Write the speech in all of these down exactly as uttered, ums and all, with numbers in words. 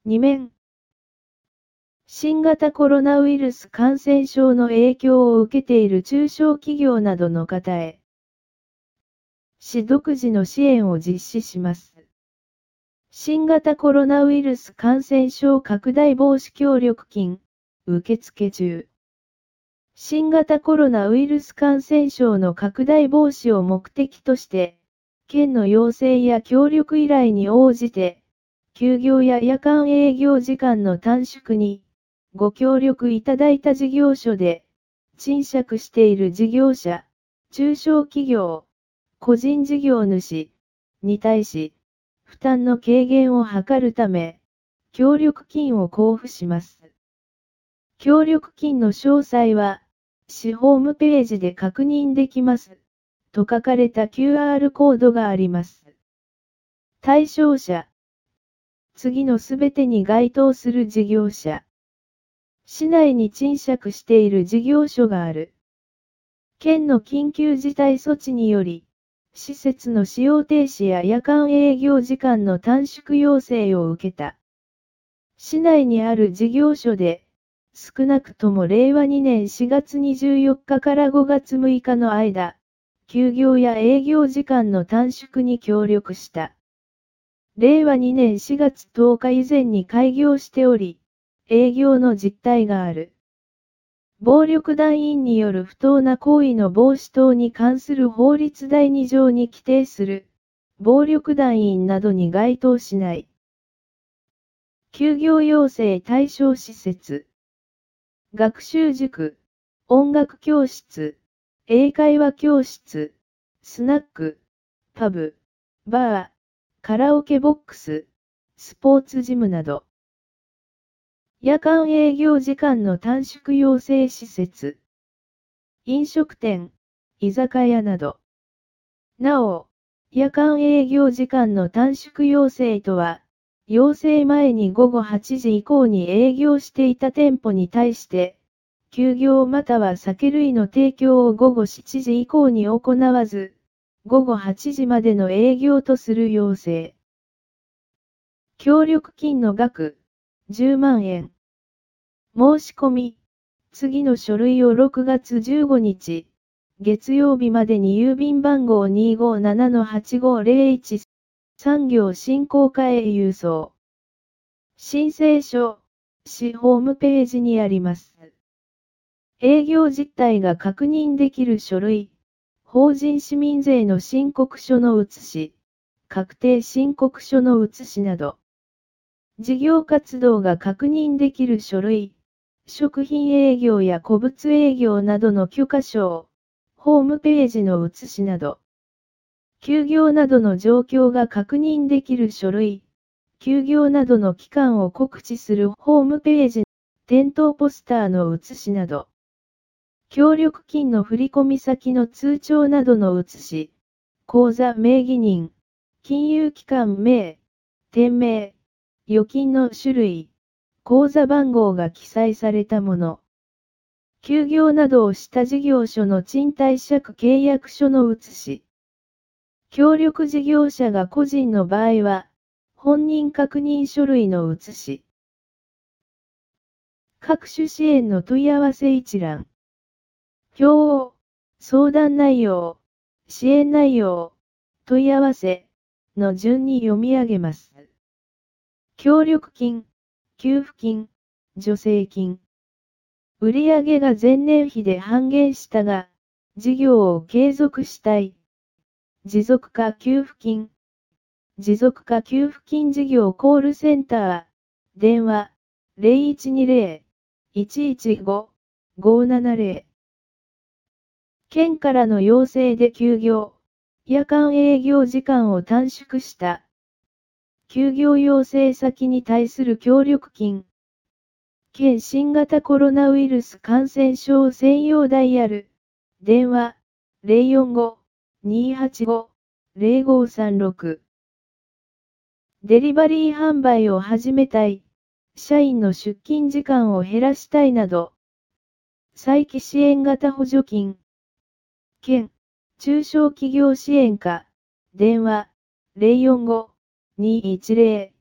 に面。新型コロナウイルス感染症の影響を受けている中小企業などの方へ、市独自の支援を実施します。新型コロナウイルス感染症拡大防止協力金、受付中。新型コロナウイルス感染症の拡大防止を目的として、県の要請や協力依頼に応じて、休業や夜間営業時間の短縮に、ご協力いただいた事業所で、賃借している事業者、中小企業、個人事業主に対し、負担の軽減を図るため、協力金を交付します。協力金の詳細は、市ホームページで確認できます。と書かれた キューアール コードがあります。対象者。次のすべてに該当する事業者。市内に賃借している事業所がある。県の緊急事態措置により、施設の使用停止や夜間営業時間の短縮要請を受けた。市内にある事業所で、少なくともれいわにねんしがつにじゅうよっかからごがつむいかの間、休業や営業時間の短縮に協力した。れいわにねんしがつとおか以前に開業しており、営業の実態がある。暴力団員による不当な行為の防止等に関する法律だいに条に規定する、暴力団員などに該当しない。休業要請対象施設。学習塾、音楽教室、英会話教室、スナック、パブ、バー、カラオケボックス、スポーツジムなど。夜間営業時間の短縮要請施設。飲食店、居酒屋など。なお、夜間営業時間の短縮要請とは、要請前にごごはちじ以降に営業していた店舗に対して、休業または酒類の提供をごごしちじ以降に行わず、ごごはちじまでの営業とする要請。協力金の額、じゅうまんえん。申し込み、次の書類をろくがつじゅうごにち、月曜日までに郵便番号 にーごーななのはちごーぜろいち 産業振興課へ郵送。申請書、市ホームページにあります。営業実態が確認できる書類、法人市民税の申告書の写し、確定申告書の写しなど、事業活動が確認できる書類、食品営業や古物営業などの許可証、ホームページの写しなど、休業などの状況が確認できる書類、休業などの期間を告知するホームページ、店頭ポスターの写しなど、協力金の振込先の通帳などの写し、口座名義人、金融機関名、店名、預金の種類、口座番号が記載されたもの。休業などをした事業所の賃貸借契約書の写し。協力事業者が個人の場合は、本人確認書類の写し。各種支援の問い合わせ一覧。表を、相談内容、支援内容、問い合わせの順に読み上げます。協力金、給付金、助成金。売上が前年比で半減したが、事業を継続したい。持続化給付金。持続化給付金事業コールセンター。電話、ゼロいちにゼロ いちいちご ごーななゼロ。県からの要請で休業、夜間営業時間を短縮した。休業要請先に対する協力金。県新型コロナウイルス感染症専用ダイヤル。電話、ゼロよんご にーはちご ゼロごさんろく。デリバリー販売を始めたい。社員の出勤時間を減らしたいなど。再起支援型補助金。県、中小企業支援課。電話、ゼロよんご にーいちゼロ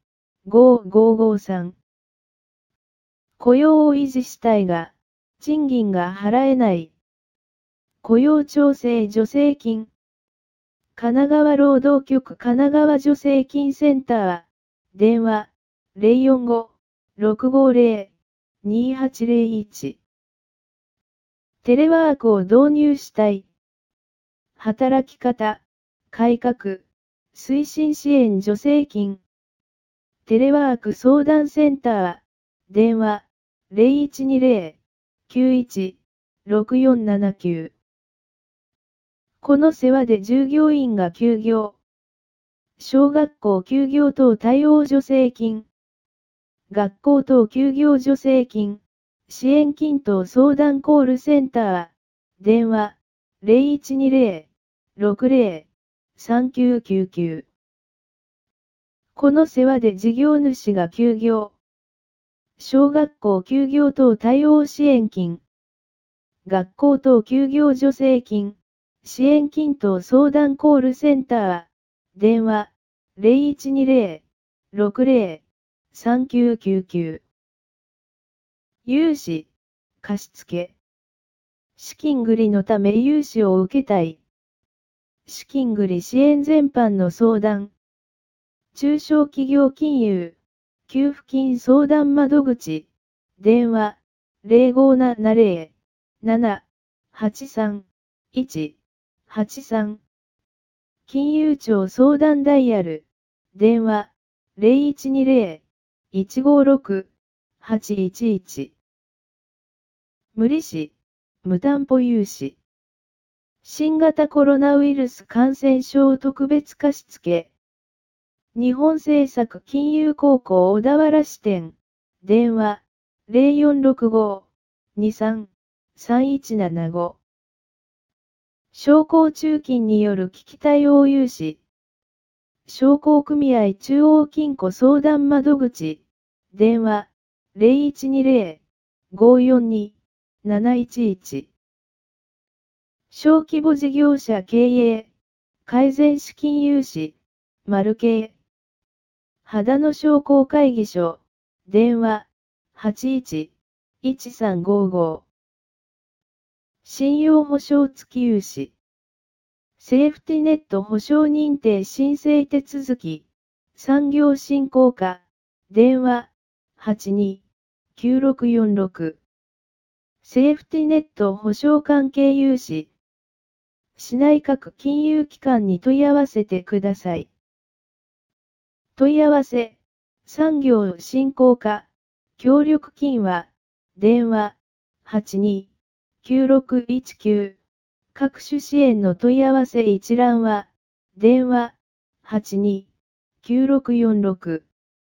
ごごごさん。雇用を維持したいが、賃金が払えない。雇用調整助成金。神奈川労働局神奈川助成金センター。電話、ゼロよんご ろくごゼロ にはちゼロいち。テレワークを導入したい。働き方、改革、推進支援助成金。テレワーク相談センター。電話、ゼロいちにゼロ きゅういち ろくよんななきゅう。この世話で従業員が休業。小学校休業等対応助成金。学校等休業助成金。支援金等相談コールセンター。電話、ゼロいちにゼロ ろくゼロ さんきゅうきゅうきゅう。この世話で事業主が休業。小学校休業等対応支援金。学校等休業助成金。支援金等相談コールセンター。電話、ゼロいちにゼロ ろくゼロ さんきゅうきゅうきゅう。融資、貸付。資金繰りのため融資を受けたい。資金繰り支援全般の相談。中小企業金融、給付金相談窓口。電話、ゼロごななゼロ なな はちさん いち はちさん。金融庁相談ダイヤル。電話、ゼロいちにゼロ いちごろく はちいちいち。無利子、無担保融資。新型コロナウイルス感染症特別貸付。日本政策金融高校小田原支店。電話、ゼロよんろくご にさん さんいちななご。商工中金による危機対応融資。商工組合中央金庫相談窓口。電話、ゼロいちにゼロ ごよんに なないちいち。小規模事業者経営、改善資金融資、マル系。秦野商工会議所。電話、はちいち いちさんごご。信用保証付き融資。セーフティネット保証認定申請手続き。産業振興課。電話、はちに きゅうろくよんろく。セーフティネット保証関係融資。市内各金融機関に問い合わせてください。問い合わせ、産業振興課、協力金は、電話、はちに きゅうろくいちきゅう。各種支援の問い合わせ一覧は、電話、はちに きゅうろくよんろく。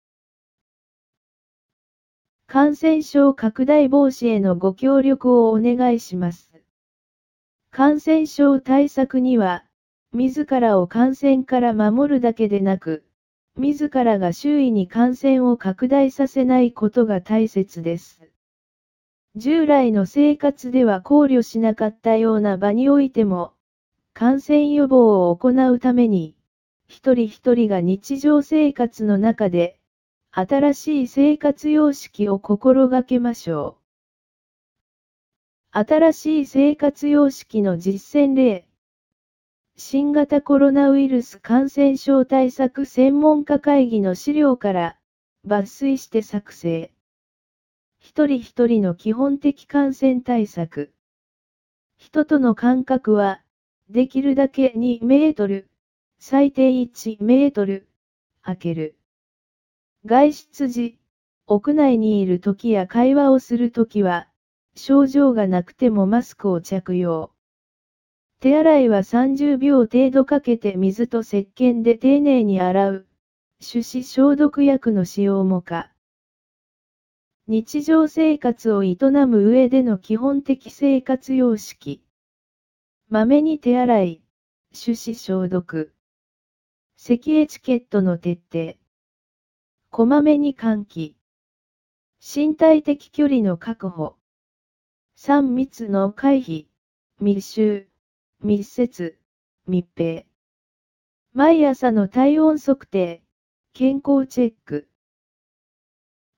感染症拡大防止へのご協力をお願いします。感染症対策には、自らを感染から守るだけでなく、自らが周囲に感染を拡大させないことが大切です。従来の生活では考慮しなかったような場においても、感染予防を行うために、一人一人が日常生活の中で、新しい生活様式を心がけましょう。新しい生活様式の実践例。新型コロナウイルス感染症対策専門家会議の資料から抜粋して作成。一人一人の基本的感染対策。人との間隔は、できるだけにメートル、最低いちメートル、空ける。外出時、屋内にいるときや会話をするときは、症状がなくてもマスクを着用。手洗いはさんじゅうびょう程度かけて水と石鹸で丁寧に洗う。手指消毒薬の使用も可。日常生活を営む上での基本的生活様式。まめに手洗い、手指消毒。咳エチケットの徹底。こまめに換気。身体的距離の確保。さん密の回避、密集。密接、密閉。毎朝の体温測定、健康チェック。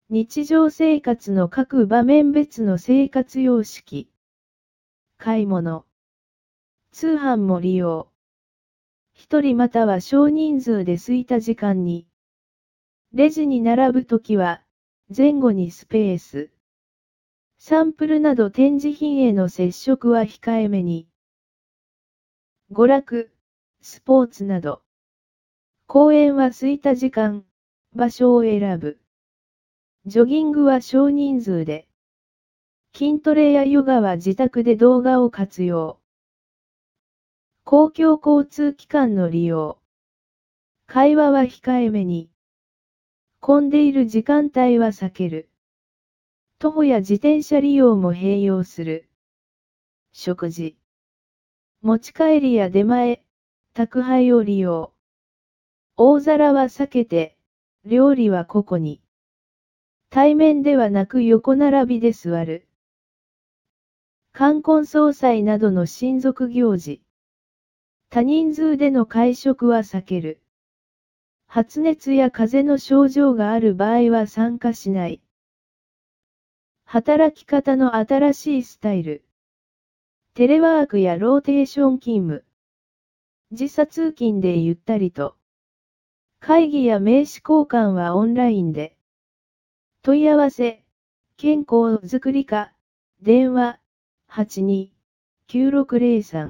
日常生活の各場面別の生活様式。買い物。通販も利用。一人または少人数で空いた時間に。レジに並ぶときは、前後にスペース。サンプルなど展示品への接触は控えめに。娯楽、スポーツなど。公園は空いた時間、場所を選ぶ。ジョギングは少人数で。筋トレやヨガは自宅で動画を活用。公共交通機関の利用。会話は控えめに。混んでいる時間帯は避ける。徒歩や自転車利用も併用する。食事。持ち帰りや出前、宅配を利用。大皿は避けて、料理は個々に。対面ではなく横並びで座る。冠婚葬祭などの親族行事。多人数での会食は避ける。発熱や風邪の症状がある場合は参加しない。働き方の新しいスタイル。テレワークやローテーション勤務。時差通勤でゆったりと。会議や名刺交換はオンラインで。問い合わせ、健康づくり課、電話、はちにーきゅうろくゼロさん。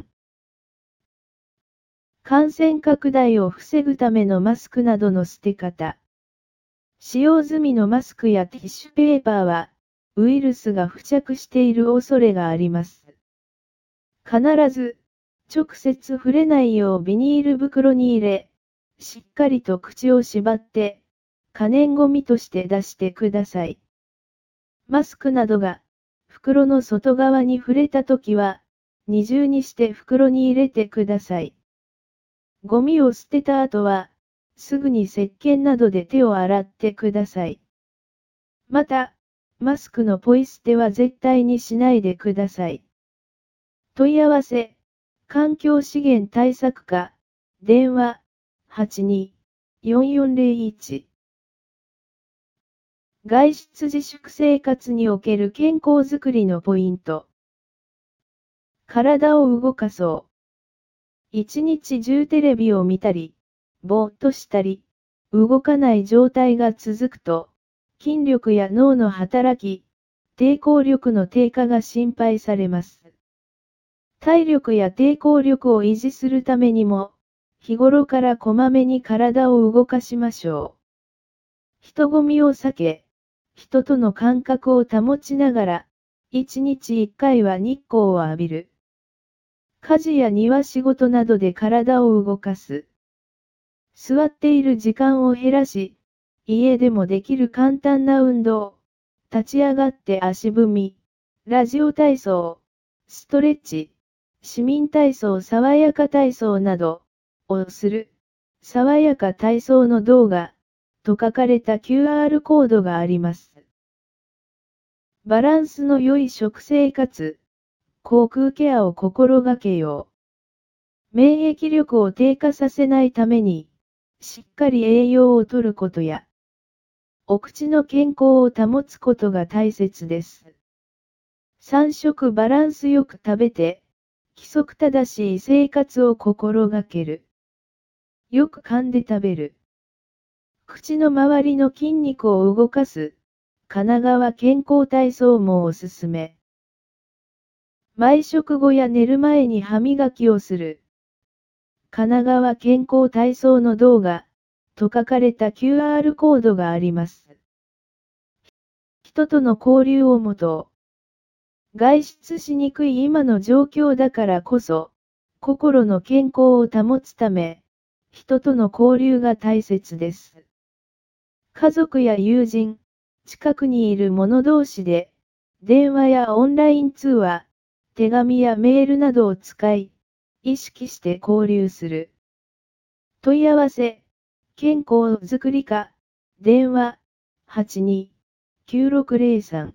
感染拡大を防ぐためのマスクなどの捨て方。使用済みのマスクやティッシュペーパーは、ウイルスが付着している恐れがあります。必ず、直接触れないようビニール袋に入れ、しっかりと口を縛って、可燃ごみとして出してください。マスクなどが、袋の外側に触れたときは、二重にして袋に入れてください。ゴミを捨てた後は、すぐに石鹸などで手を洗ってください。また、マスクのポイ捨ては絶対にしないでください。問い合わせ、環境資源対策課、電話、はちにーよんよんゼロいち。外出自粛生活における健康づくりのポイント。体を動かそう。一日中テレビを見たり、ぼーっとしたり、動かない状態が続くと、筋力や脳の働き、抵抗力の低下が心配されます。体力や抵抗力を維持するためにも、日頃からこまめに体を動かしましょう。人混みを避け、人との間隔を保ちながら、一日一回は日光を浴びる。家事や庭仕事などで体を動かす。座っている時間を減らし、家でもできる簡単な運動、立ち上がって足踏み、ラジオ体操、ストレッチ、市民体操爽やか体操などをする。爽やか体操の動画と書かれた キューアール コードがあります。バランスの良い食生活、口腔ケアを心がけよう。免疫力を低下させないために、しっかり栄養をとることや、お口の健康を保つことが大切です。さん食バランスよく食べて、規則正しい生活を心がける。よく噛んで食べる。口の周りの筋肉を動かす。神奈川健康体操もおすすめ。毎食後や寝る前に歯磨きをする。神奈川健康体操の動画と書かれた キューアール コードがあります。人との交流をもとう。外出しにくい今の状況だからこそ、心の健康を保つため、人との交流が大切です。家族や友人、近くにいる者同士で、電話やオンライン通話、手紙やメールなどを使い、意識して交流する。問い合わせ、健康づくり課、電話、はちにーきゅうろくゼロさん。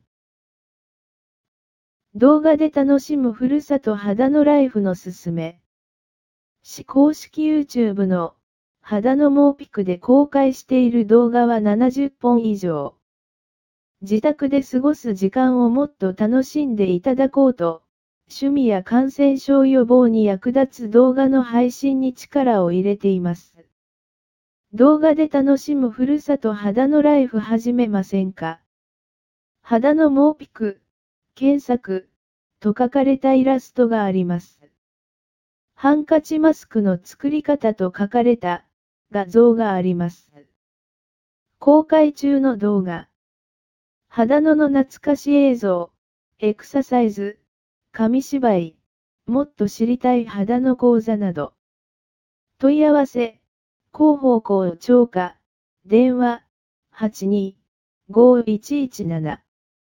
動画で楽しむふるさと肌のライフのすすめ。市公式 YouTube の肌のモーピクで公開している動画はななじゅっぽん以上。 自宅で過ごす時間をもっと楽しんでいただこうと、趣味や感染症予防に役立つ動画の配信に力を入れています。動画で楽しむふるさと肌のライフ始めませんか？肌のモーピク、検索、と書かれたイラストがあります。ハンカチマスクの作り方と書かれた画像があります。公開中の動画。肌のの懐かし映像、エクササイズ、紙芝居、もっと知りたい肌の講座など。問い合わせ、広報校長課、電話、はちにーごーいちいちなな。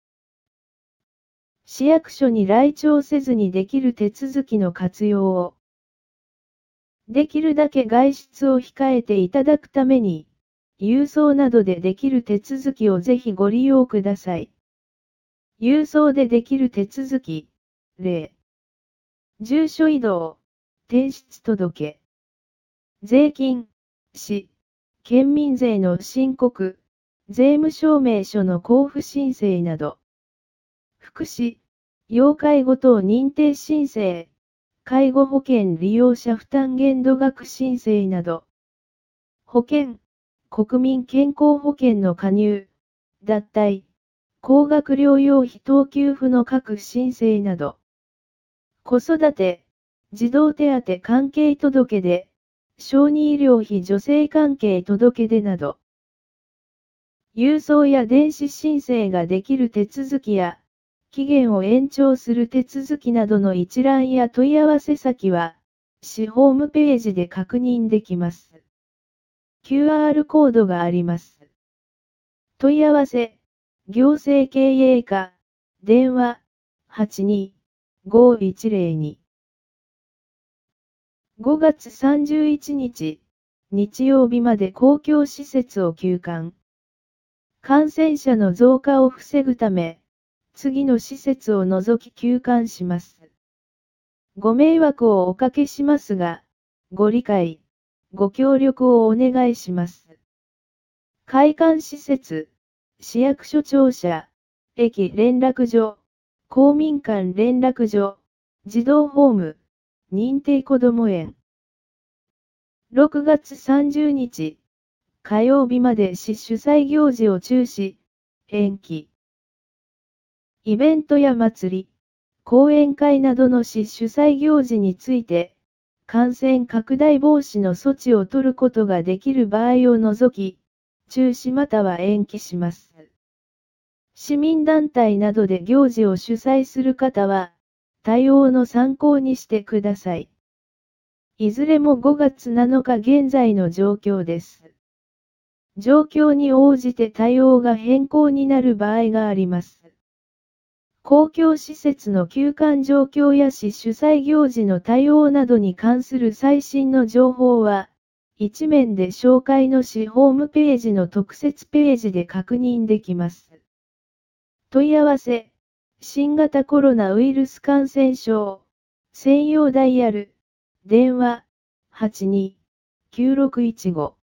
市役所に来庁せずにできる手続きの活用を。できるだけ外出を控えていただくために、郵送などでできる手続きをぜひご利用ください。郵送でできる手続き、例。住所異動、転出届。税金、市、県民税の申告、税務証明書の交付申請など。福祉、要介護等認定申請。介護保険利用者負担限度額申請など。保険、国民健康保険の加入、脱退、高額療養費等給付の各申請など。子育て、児童手当関係届出、小児医療費助成関係届出など。郵送や電子申請ができる手続きや、期限を延長する手続きなどの一覧や問い合わせ先は、市ホームページで確認できます。キューアール コードがあります。問い合わせ、行政経営課、電話、はちにーごーいちゼロに。ごがつさんじゅういちにち、日曜日まで公共施設を休館。感染者の増加を防ぐため、次の施設を除き休館します。ご迷惑をおかけしますが、ご理解、ご協力をお願いします。会館施設、市役所庁舎、駅連絡所、公民館連絡所、児童ホーム、認定こども園。ろくがつさんじゅうにち、火曜日まで市主催行事を中止、延期。イベントや祭り、講演会などの市主催行事について、感染拡大防止の措置を取ることができる場合を除き、中止または延期します。市民団体などで行事を主催する方は、対応の参考にしてください。いずれもごがつなのか現在の状況です。状況に応じて対応が変更になる場合があります。公共施設の休館状況や市主催行事の対応などに関する最新の情報は、一面で紹介の市ホームページの特設ページで確認できます。問い合わせ、新型コロナウイルス感染症、専用ダイヤル、電話、はちにーきゅうろくいちご。